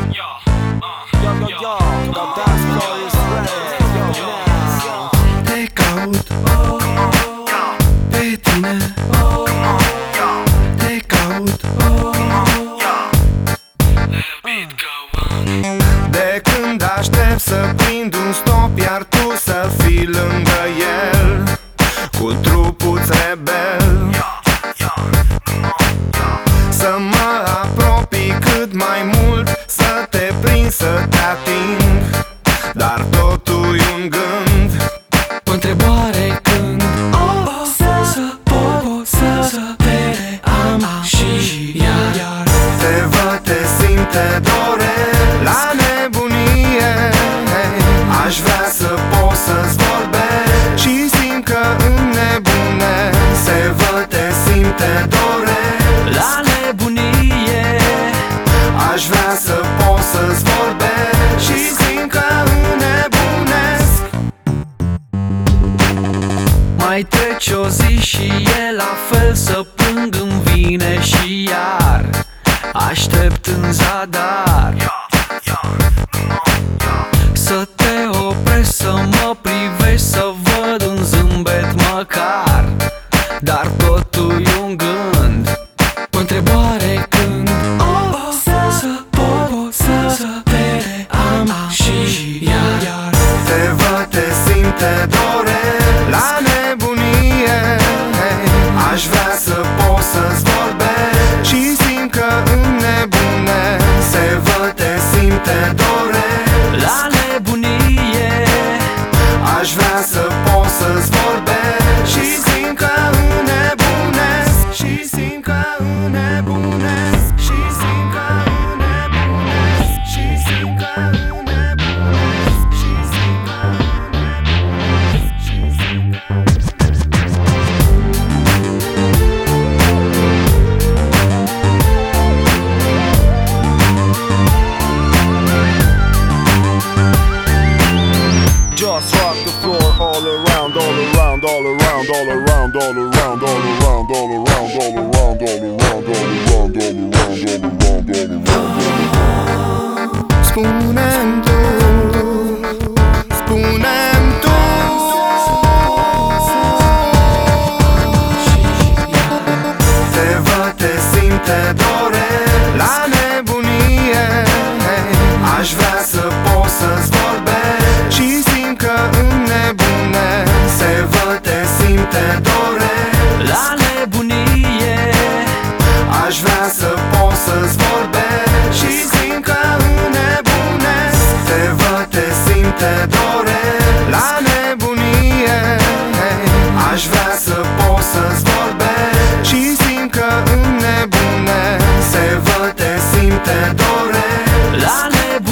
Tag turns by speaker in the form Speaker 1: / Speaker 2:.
Speaker 1: Te caut pe tine, te caut. De când aștept să prind un stop, iar tu să fii lângă el, cu trupuț rebel. Să mă apropii cât mai mult, să te prind, să te ating, dar totul e un gând. O întrebare când o să pot să te am și iar. Te văd, te simt, te doresc la nebunie. Aș vrea să pot să-ți vorbesc și simt că înnebunesc. Se văd, te simt, te doresc la nebunie. Aș vrea să pot să-ți vorbesc și simt că înnebunesc. Mai trece o zi și e la fel, să plâng, îmi vine și iar aștept în zadar. Să te oprești, să mă privești, să văd un zâmbet măcar, dar totul e un gând. O întrebare când o să pot să te am și iar. Te văd, te simt, te doresc la nebunie. Aș vrea să pot să-ți vorbesc și simt că înnebunesc. Se văd, te simt, te doresc la nebunie. Aș vrea să pot să-ți vorbesc și simt că înnebunesc. Și simt că înnebunesc. Și simt că înnebunesc. Și simt că înnebunesc. Și simt că înnebunesc. Și simt că
Speaker 2: just rock the floor all around, all around, all around, all around, all around, all around, all around, all around, all around, all around, all around, all around.
Speaker 1: spune-mi tu, spune-mi tu. Te văd, te simt, te doresc la nebunie. Aș vrea să pot să-ți vorbesc și simt că înnebunesc. Se văd, te simt, te doresc la nebunie. Aș vrea să pot să-ți vorbesc și simt că înnebunesc. Te văd, te simt, te doresc la nebunie. Aș vrea să pot să-ți vorbesc și simt că înnebunesc. Se văd, te simt, te doresc la nebunie.